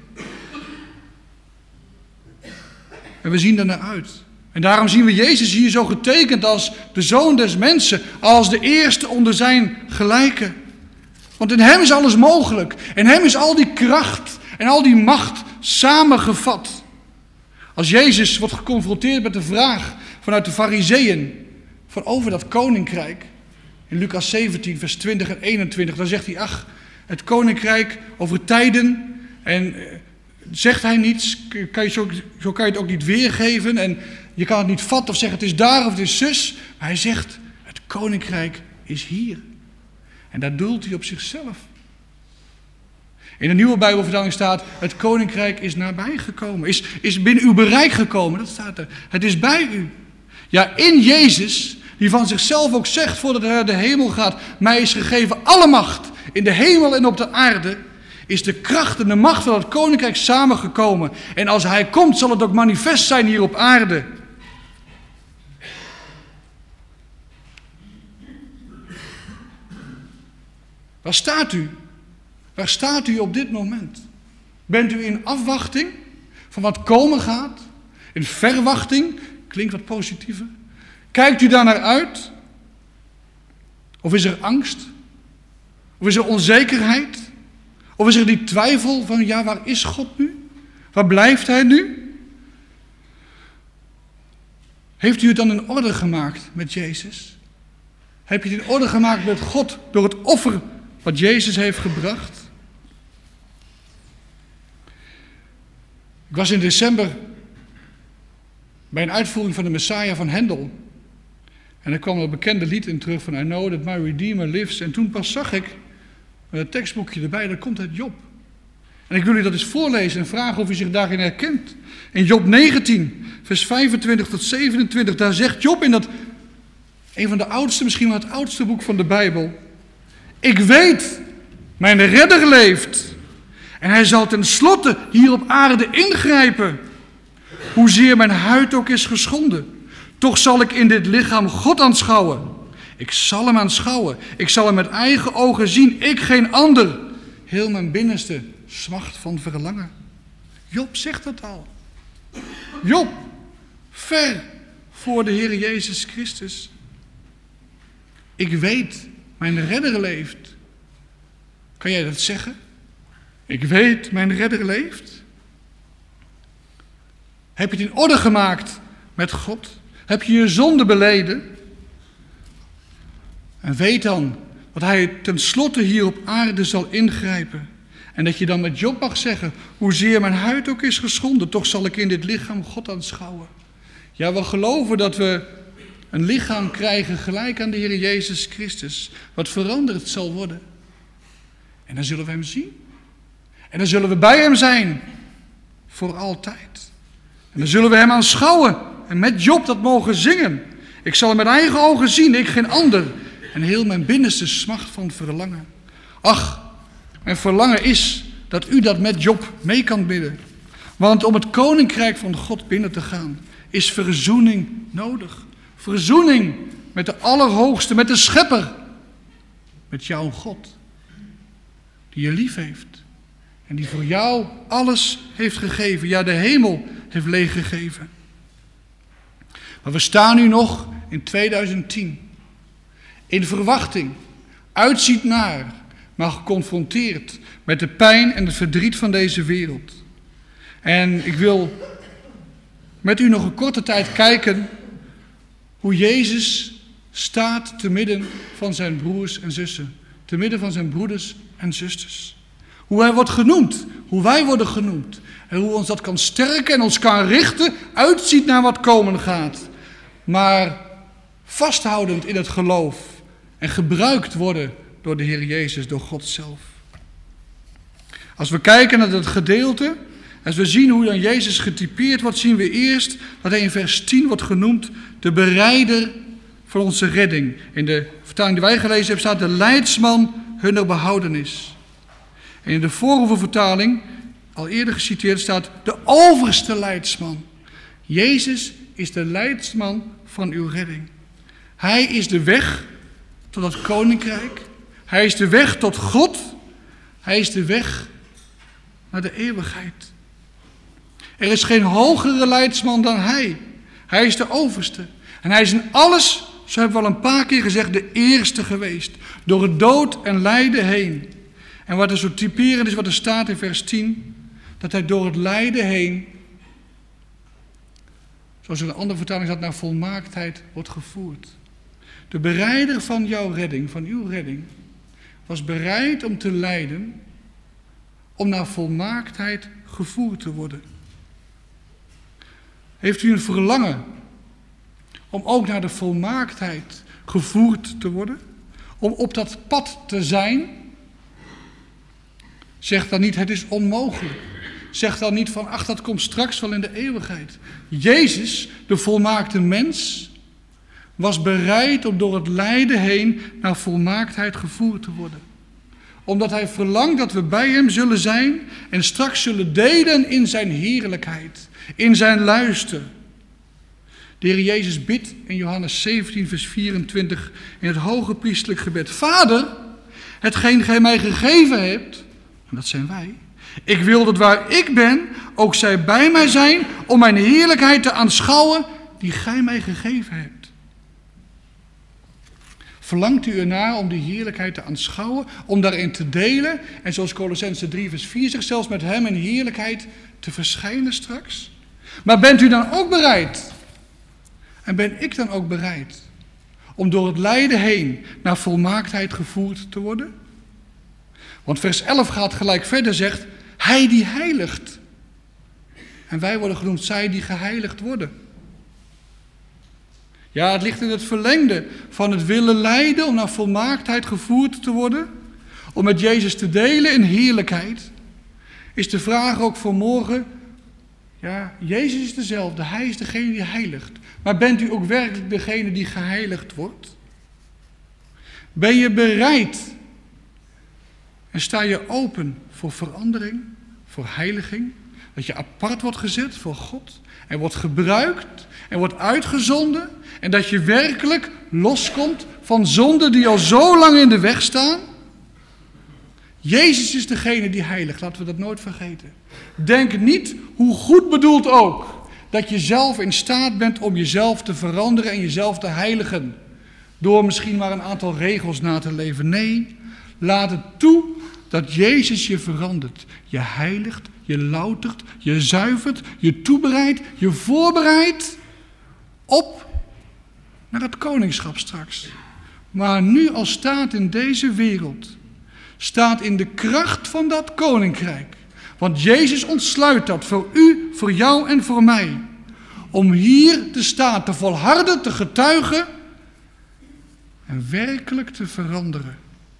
En we zien er naar uit. En daarom zien we Jezus hier zo getekend als de Zoon des Mensen, als de eerste onder zijn gelijken. Want in hem is alles mogelijk. In hem is al die kracht en al die macht samengevat. Als Jezus wordt geconfronteerd met de vraag vanuit de Farizeeën van over dat koninkrijk, in Lucas zeventien, vers twintig en eenentwintig, dan zegt hij, ach, het koninkrijk over tijden, en zegt hij niets, kan je zo, zo kan je het ook niet weergeven, en je kan het niet vatten of zeggen het is daar of het is zus, maar hij zegt, het koninkrijk is hier. En daar doelt hij op zichzelf. In de nieuwe Bijbelvertaling staat, het koninkrijk is nabij gekomen, is, is binnen uw bereik gekomen, dat staat er. Het is bij u. Ja, in Jezus, die van zichzelf ook zegt voordat hij naar de hemel gaat, mij is gegeven alle macht in de hemel en op de aarde, is de kracht en de macht van het koninkrijk samengekomen. En als hij komt, zal het ook manifest zijn hier op aarde. Waar staat u? Waar staat u op dit moment? Bent u in afwachting van wat komen gaat? In verwachting? Klinkt wat positiever. Kijkt u daar naar uit? Of is er angst? Of is er onzekerheid? Of is er die twijfel van, ja, waar is God nu? Waar blijft hij nu? Heeft u het dan in orde gemaakt met Jezus? Heb je het in orde gemaakt met God door het offer wat Jezus heeft gebracht? Ik was in december bij een uitvoering van de Messiah van Hendel. En er kwam een bekende lied in terug van I know that my Redeemer lives. En toen pas zag ik met een tekstboekje erbij, dat komt uit Job. En ik wil u dat eens voorlezen en vragen of u zich daarin herkent. In Job negentien, vers vijfentwintig tot zevenentwintig, daar zegt Job in dat, een van de oudste, misschien wel het oudste boek van de Bijbel. Ik weet, mijn redder leeft. En hij zal tenslotte hier op aarde ingrijpen. Hoezeer mijn huid ook is geschonden. Toch zal ik in dit lichaam God aanschouwen. Ik zal hem aanschouwen. Ik zal hem met eigen ogen zien. Ik geen ander. Heel mijn binnenste smacht van verlangen. Job zegt dat al. Job, ver voor de Heer Jezus Christus. Ik weet, mijn redder leeft. Kan jij dat zeggen? Ik weet, mijn redder leeft. Heb je het in orde gemaakt met God? Heb je je zonde beleden? En weet dan dat hij tenslotte hier op aarde zal ingrijpen. En dat je dan met Job mag zeggen, hoezeer mijn huid ook is geschonden, toch zal ik in dit lichaam God aanschouwen. Ja, we geloven dat we een lichaam krijgen gelijk aan de Heer Jezus Christus, wat veranderd zal worden. En dan zullen we hem zien. En dan zullen we bij hem zijn, voor altijd. En dan zullen we hem aanschouwen en met Job dat mogen zingen. Ik zal hem met eigen ogen zien, ik geen ander. En heel mijn binnenste smacht van verlangen. Ach, mijn verlangen is dat u dat met Job mee kan bidden. Want om het koninkrijk van God binnen te gaan, is verzoening nodig. Verzoening met de Allerhoogste, met de Schepper. Met jouw God, die je lief heeft. En die voor jou alles heeft gegeven. Ja, de hemel heeft leeggegeven. Maar we staan nu nog in tweeduizend tien. In verwachting, uitziet naar, maar geconfronteerd met de pijn en het verdriet van deze wereld. En ik wil met u nog een korte tijd kijken hoe Jezus staat te midden van zijn broers en zussen. Te midden van zijn broeders en zusters. Hoe hij wordt genoemd, hoe wij worden genoemd. En hoe ons dat kan sterken en ons kan richten, uitziet naar wat komen gaat. Maar vasthoudend in het geloof en gebruikt worden door de Heer Jezus, door God zelf. Als we kijken naar dat gedeelte, als we zien hoe dan Jezus getypeerd wordt, zien we eerst dat hij in vers tien wordt genoemd de bereider van onze redding. In de vertaling die wij gelezen hebben staat de leidsman hunner behoudenis. En in de Voorhoevenvertaling, al eerder geciteerd, staat de overste leidsman. Jezus is de leidsman van uw redding. Hij is de weg tot het koninkrijk. Hij is de weg tot God. Hij is de weg naar de eeuwigheid. Er is geen hogere leidsman dan hij. Hij is de overste. En hij is in alles, zo hebben we al een paar keer gezegd, de eerste geweest. Door het dood en lijden heen. En wat er zo typerend is, wat er staat in vers tien, dat hij door het lijden heen, zoals in een andere vertaling staat, naar volmaaktheid wordt gevoerd. De bereider van jouw redding, van uw redding, was bereid om te lijden, om naar volmaaktheid gevoerd te worden. Heeft u een verlangen om ook naar de volmaaktheid gevoerd te worden? Om op dat pad te zijn? Zeg dan niet, het is onmogelijk. Zeg dan niet van, ach, dat komt straks wel in de eeuwigheid. Jezus, de volmaakte mens, was bereid om door het lijden heen naar volmaaktheid gevoerd te worden. Omdat hij verlangt dat we bij hem zullen zijn en straks zullen delen in zijn heerlijkheid, in zijn luister. De Heer Jezus bidt in Johannes zeventien vers vierentwintig in het hoge priestelijk gebed: Vader, hetgeen gij mij gegeven hebt, en dat zijn wij, ik wil dat waar ik ben, ook zij bij mij zijn, om mijn heerlijkheid te aanschouwen die gij mij gegeven hebt. Verlangt u ernaar om die heerlijkheid te aanschouwen, om daarin te delen, en zoals Kolossenzen drie vers vier zegt, zelfs met hem in heerlijkheid te verschijnen straks? Maar bent u dan ook bereid, en ben ik dan ook bereid, om door het lijden heen naar volmaaktheid gevoerd te worden? Want vers elf gaat gelijk verder, zegt, hij die heiligt. En wij worden genoemd, zij die geheiligd worden. Ja, het ligt in het verlengde van het willen lijden om naar volmaaktheid gevoerd te worden, om met Jezus te delen in heerlijkheid, is de vraag ook voor morgen, ja, Jezus is dezelfde, hij is degene die heiligt. Maar bent u ook werkelijk degene die geheiligd wordt? Ben je bereid en sta je open voor verandering, voor heiliging? Dat je apart wordt gezet voor God en wordt gebruikt en wordt uitgezonden. En dat je werkelijk loskomt van zonden die al zo lang in de weg staan. Jezus is degene die heiligt, laten we dat nooit vergeten. Denk niet, hoe goed bedoeld ook, dat je zelf in staat bent om jezelf te veranderen en jezelf te heiligen. Door misschien maar een aantal regels na te leven. Nee, laat het toe dat Jezus je verandert. Je heiligt, je loutert, je zuivert, je toebereidt, je voorbereidt op naar het koningschap straks. Maar nu al staat in deze wereld, staat in de kracht van dat koninkrijk. Want Jezus ontsluit dat voor u, voor jou en voor mij. Om hier te staan, te volharden, te getuigen en werkelijk te veranderen.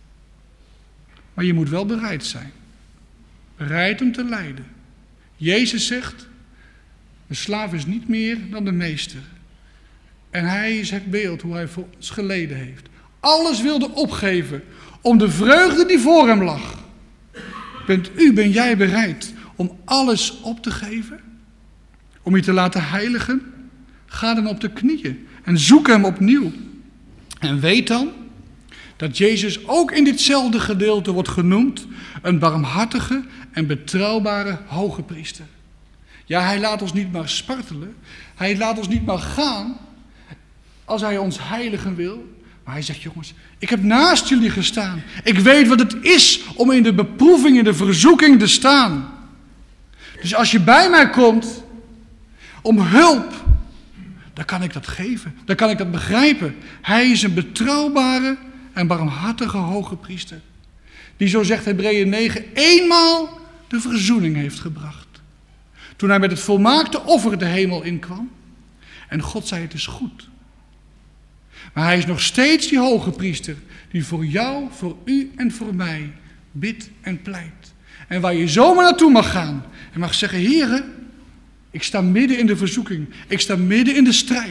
Maar je moet wel bereid zijn. Bereid om te lijden. Jezus zegt, de slaaf is niet meer dan de meester. En hij is het beeld hoe hij voor ons geleden heeft. Alles wilde opgeven om de vreugde die voor hem lag. Bent u, ben jij bereid om alles op te geven? Om je te laten heiligen? Ga dan op de knieën en zoek hem opnieuw. En weet dan dat Jezus ook in ditzelfde gedeelte wordt genoemd een barmhartige en betrouwbare hoge priester. Ja, hij laat ons niet maar spartelen. Hij laat ons niet maar gaan als hij ons heiligen wil. Maar hij zegt, jongens, ik heb naast jullie gestaan. Ik weet wat het is om in de beproeving, in de verzoeking te staan. Dus als je bij mij komt om hulp, dan kan ik dat geven. Dan kan ik dat begrijpen. Hij is een betrouwbare en barmhartige hoge priester. Die, zo zegt Hebreeën negen, eenmaal de verzoening heeft gebracht. Toen hij met het volmaakte offer de hemel inkwam. En God zei, het is goed. Maar hij is nog steeds die hoge priester die voor jou, voor u en voor mij bidt en pleit. En waar je zomaar naartoe mag gaan en mag zeggen, Heere, ik sta midden in de verzoeking. Ik sta midden in de strijd.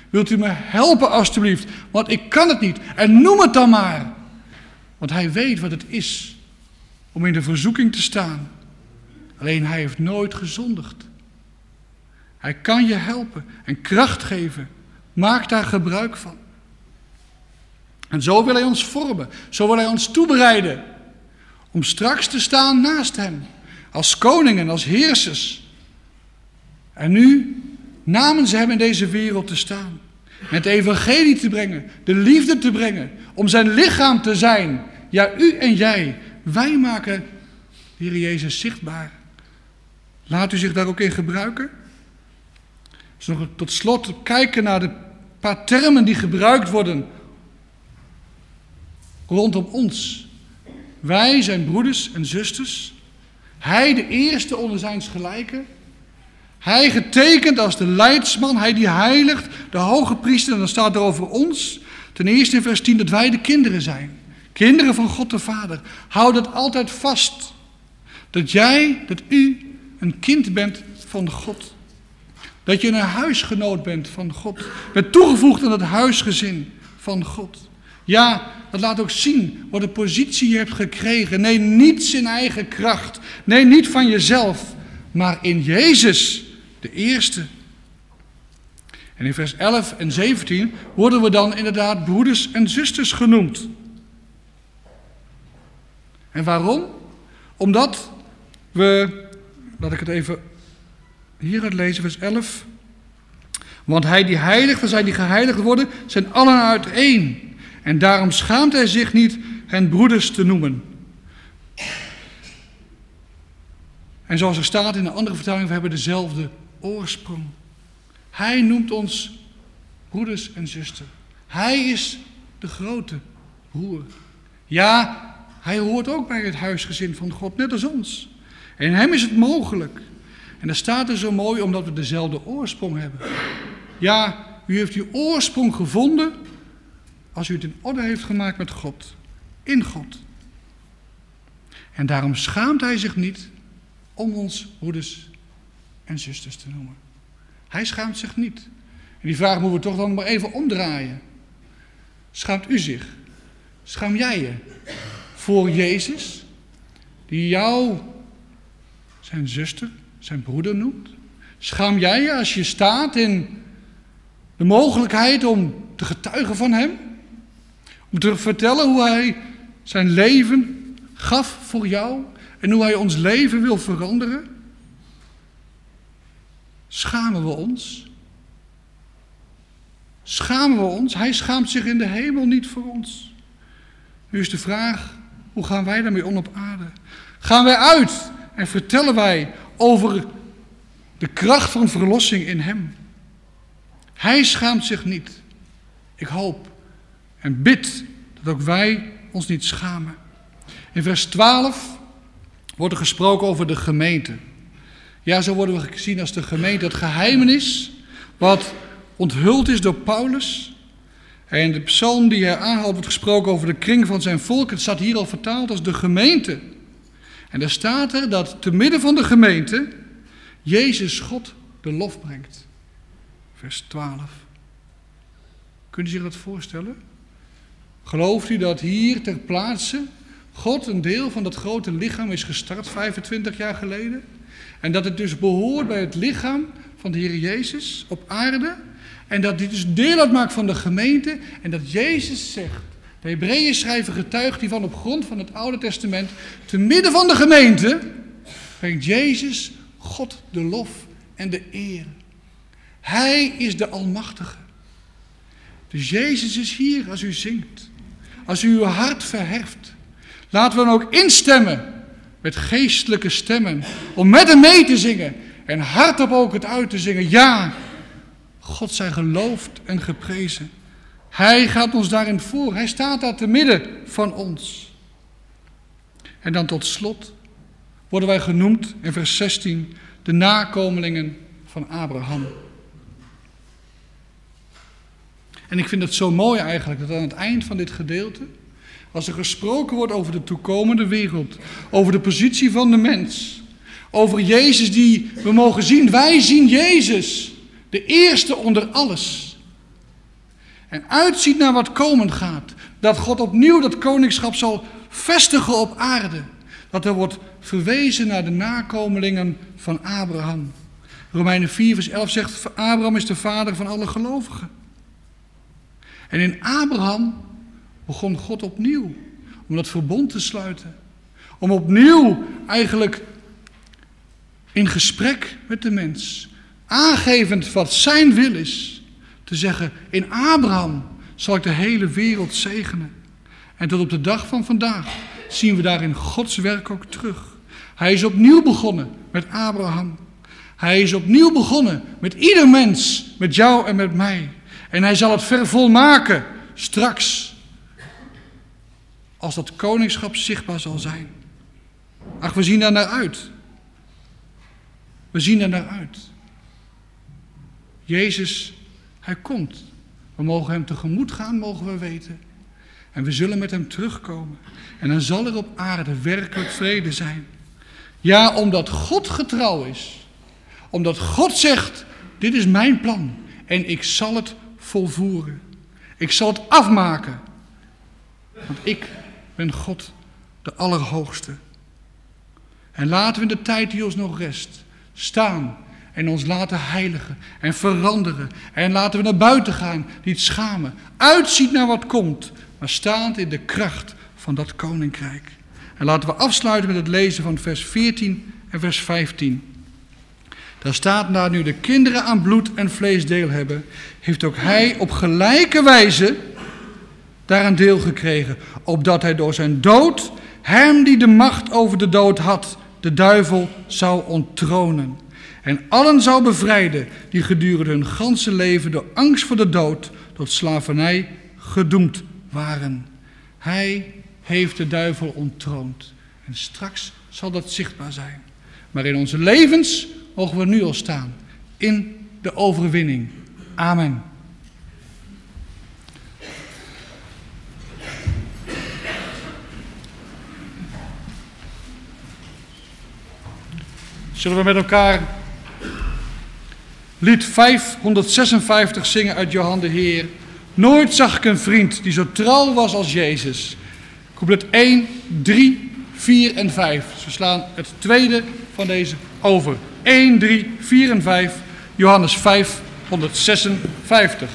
Wilt u me helpen alstublieft, want ik kan het niet. En noem het dan maar. Want hij weet wat het is om in de verzoeking te staan. Alleen hij heeft nooit gezondigd. Hij kan je helpen en kracht geven. Maak daar gebruik van. En zo wil hij ons vormen. Zo wil hij ons toebereiden. Om straks te staan naast hem. Als koningen, als heersers. En nu namens hem in deze wereld te staan. Met de evangelie te brengen. De liefde te brengen. Om zijn lichaam te zijn. Ja, u en jij. Wij maken de Heer Jezus zichtbaar. Laat u zich daar ook in gebruiken. Dus nog tot slot kijken naar de paar termen die gebruikt worden rondom ons. Wij zijn broeders en zusters. Hij de eerste onder zijns gelijken. Hij getekend als de leidsman. Hij die heiligt, de hoge priester. En dan staat er over ons. Ten eerste in vers tien dat wij de kinderen zijn. Kinderen van God de Vader. Houd het altijd vast. Dat jij, dat u een kind bent van God. Dat je een huisgenoot bent van God. Bent toegevoegd aan het huisgezin van God. Ja, dat laat ook zien wat een positie je hebt gekregen. Nee, niets in eigen kracht. Nee, niet van jezelf. Maar in Jezus, de eerste. En in vers elf en zeventien worden we dan inderdaad broeders en zusters genoemd. En waarom? Omdat we, laat ik het even hieruit lezen, vers elf. Want hij die heiligt en zij die geheiligd worden, zijn allen uiteen. En daarom schaamt hij zich niet hen broeders te noemen. En zoals er staat in een andere vertaling, we hebben dezelfde oorsprong. Hij noemt ons broeders en zusters. Hij is de grote broer. Ja, hij hoort ook bij het huisgezin van God, net als ons. En in hem is het mogelijk. En dat staat er zo mooi omdat we dezelfde oorsprong hebben. Ja, u heeft uw oorsprong gevonden als u het in orde heeft gemaakt met God. In God. En daarom schaamt hij zich niet om ons broeders en zusters te noemen. Hij schaamt zich niet. En die vraag moeten we toch dan maar even omdraaien. Schaamt u zich? Schaam jij je voor Jezus, die jou zijn zuster, zijn broeder noemt? Schaam jij je als je staat in de mogelijkheid om te getuigen van hem? Om te vertellen hoe hij zijn leven gaf voor jou en hoe hij ons leven wil veranderen? Schamen we ons? Schamen we ons? Hij schaamt zich in de hemel niet voor ons. Nu is de vraag, hoe gaan wij daarmee om op aarde? Gaan wij uit en vertellen wij over de kracht van verlossing in hem? Hij schaamt zich niet. Ik hoop en bid dat ook wij ons niet schamen. In vers twaalf wordt er gesproken over de gemeente. Ja, zo worden we gezien als de gemeente, het geheimenis wat onthuld is door Paulus. En de psalm die hij aanhaalt wordt gesproken over de kring van zijn volk. Het staat hier al vertaald als de gemeente. En daar staat er dat te midden van de gemeente Jezus God de lof brengt. Vers twaalf. Kunt u zich dat voorstellen? Gelooft u dat hier ter plaatse God een deel van dat grote lichaam is gestart vijfentwintig jaar geleden? En dat het dus behoort bij het lichaam van de Heer Jezus op aarde? En dat dit dus deel uitmaakt van de gemeente en dat Jezus zegt, de Hebreeën schrijver getuigt hiervan op grond van het Oude Testament, te midden van de gemeente brengt Jezus God de lof en de eer. Hij is de Almachtige. Dus Jezus is hier als u zingt, als u uw hart verheft. Laten we dan ook instemmen met geestelijke stemmen om met hem mee te zingen en hardop ook het uit te zingen. Ja, God zij geloofd en geprezen. Hij gaat ons daarin voor. Hij staat daar te midden van ons. En dan tot slot worden wij genoemd in vers zestien de nakomelingen van Abraham. En ik vind het zo mooi eigenlijk dat aan het eind van dit gedeelte, als er gesproken wordt over de toekomende wereld, over de positie van de mens, over Jezus die we mogen zien, wij zien Jezus, de eerste onder alles. en uitziet naar wat komen gaat. Dat God opnieuw dat koningschap zal vestigen op aarde. Dat er wordt verwezen naar de nakomelingen van Abraham. Romeinen vier vers elf zegt, Abraham is de vader van alle gelovigen. En in Abraham begon God opnieuw om dat verbond te sluiten. Om opnieuw eigenlijk in gesprek met de mens, aangevend wat zijn wil is, te zeggen, in Abraham zal ik de hele wereld zegenen. En tot op de dag van vandaag zien we daarin Gods werk ook terug. Hij is opnieuw begonnen met Abraham. Hij is opnieuw begonnen met ieder mens, met jou en met mij. En hij zal het vervolmaken straks, als dat koningschap zichtbaar zal zijn. Ach, we zien daar naar uit. We zien daar naar uit. Jezus, hij komt. We mogen hem tegemoet gaan, mogen we weten. En we zullen met hem terugkomen. En dan zal er op aarde werkelijk vrede zijn. Ja, omdat God getrouw is. Omdat God zegt, dit is mijn plan. En ik zal het volvoeren. Ik zal het afmaken. Want ik ben God, de Allerhoogste. En laten we in de tijd die ons nog rest staan en ons laten heiligen en veranderen. En laten we naar buiten gaan, niet schamen. Uitziet naar wat komt, maar staand in de kracht van dat koninkrijk. En laten we afsluiten met het lezen van vers veertien en vers vijftien. Daar staat, na nu de kinderen aan bloed en vlees deel hebben, heeft ook hij op gelijke wijze daaraan deel gekregen, opdat hij door zijn dood hem die de macht over de dood had, de duivel, zou onttronen. En allen zou bevrijden die gedurende hun ganse leven door angst voor de dood tot slavernij gedoemd waren. Hij heeft de duivel onttroond. En straks zal dat zichtbaar zijn. Maar in onze levens mogen we nu al staan in de overwinning. Amen. Zullen we met elkaar lied vijfhonderdzesenvijftig zingen uit Johan de Heer. Nooit zag ik een vriend die zo trouw was als Jezus. Couplet één, drie, vier en vijf. Dus we slaan het tweede van deze over. één, drie, vier en vijf. Johannes vijfhonderdzesenvijftig.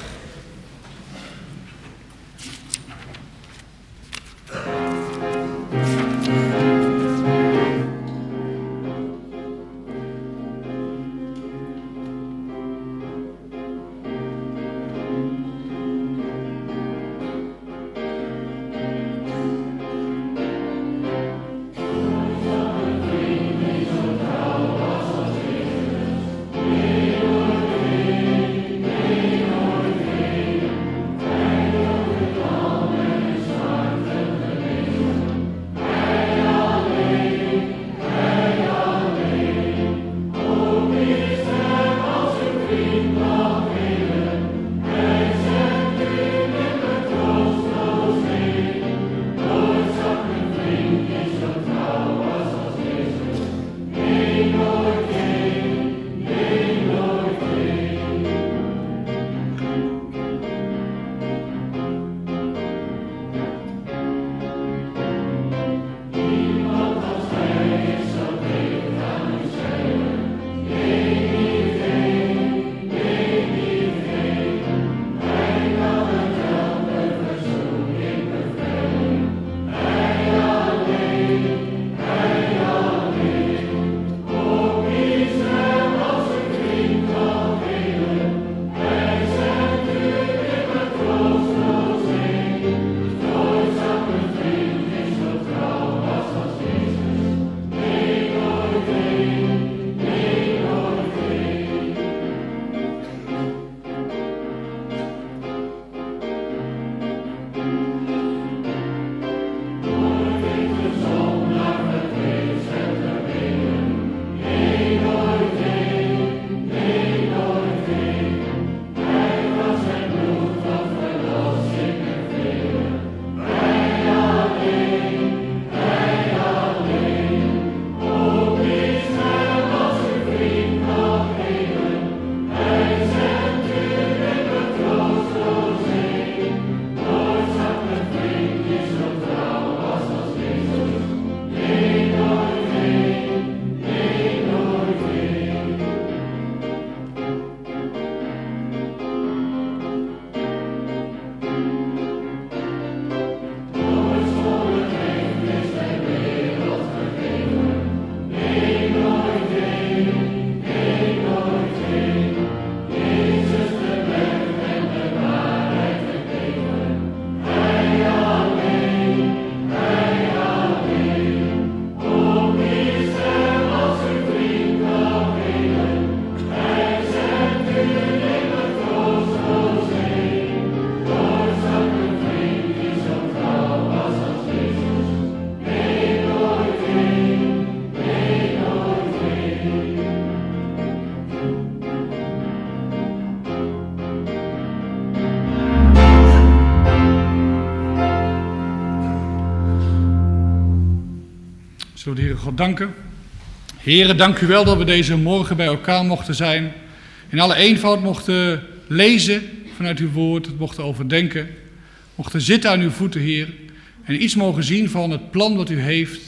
Zullen we de Heere God danken? Heere, dank u wel dat we deze morgen bij elkaar mochten zijn. In alle eenvoud mochten lezen vanuit uw woord, het mochten overdenken. Mochten zitten aan uw voeten, Heer. En iets mogen zien van het plan wat u heeft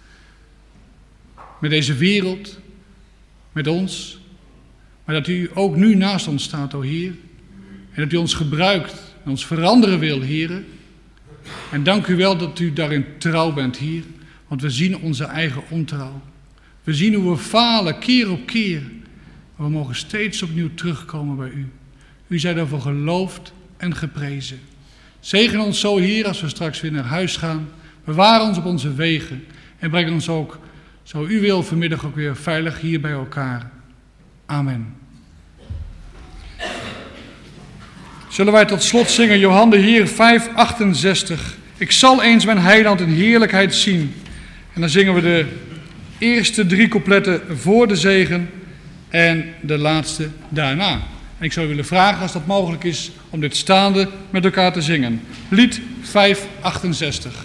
met deze wereld, met ons. Maar dat u ook nu naast ons staat, o Heer. En dat u ons gebruikt en ons veranderen wil, Heer. En dank u wel dat u daarin trouw bent, Heer. Want we zien onze eigen ontrouw. We zien hoe we falen, keer op keer. Maar we mogen steeds opnieuw terugkomen bij u. U zijt daarvoor geloofd en geprezen. Zegen ons zo, Heer, als we straks weer naar huis gaan. Bewaar ons op onze wegen. En breng ons ook, zo u wil, vanmiddag ook weer veilig hier bij elkaar. Amen. Zullen wij tot slot zingen, Johannes hier vijf achtenzestig. Ik zal eens mijn heiland in heerlijkheid zien. En dan zingen we de eerste drie coupletten voor de zegen en de laatste daarna. En ik zou willen vragen, als dat mogelijk is, om dit staande met elkaar te zingen. Lied vijf achtenzestig.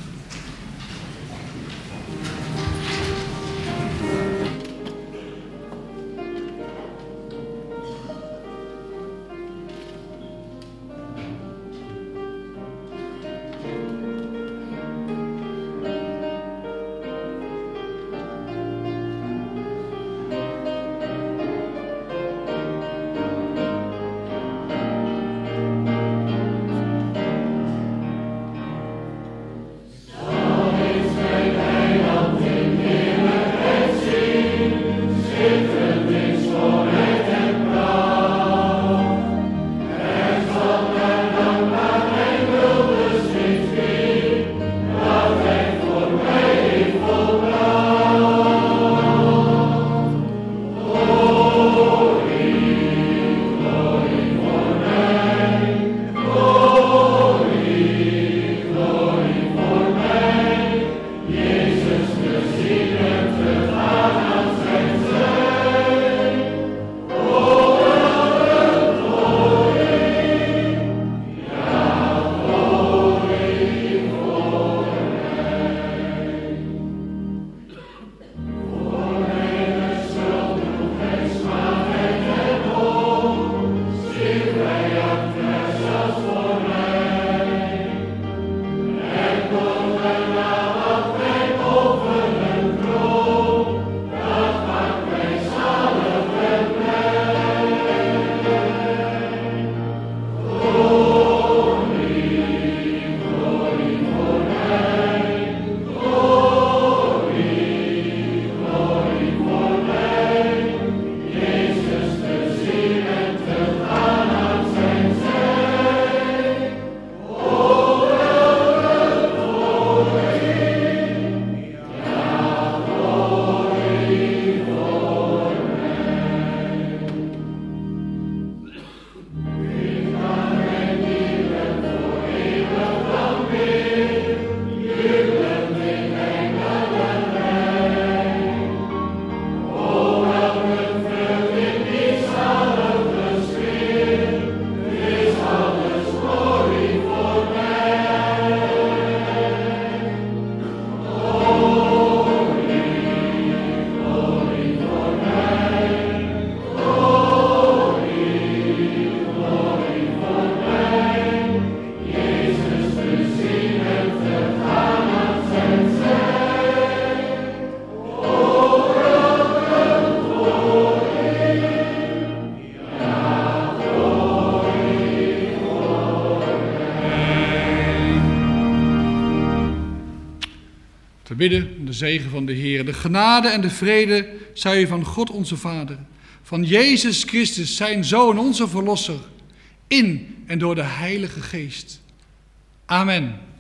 We bidden de zegen van de Heer. De genade en de vrede zij u van God onze Vader, van Jezus Christus, zijn Zoon, onze Verlosser, in en door de Heilige Geest. Amen.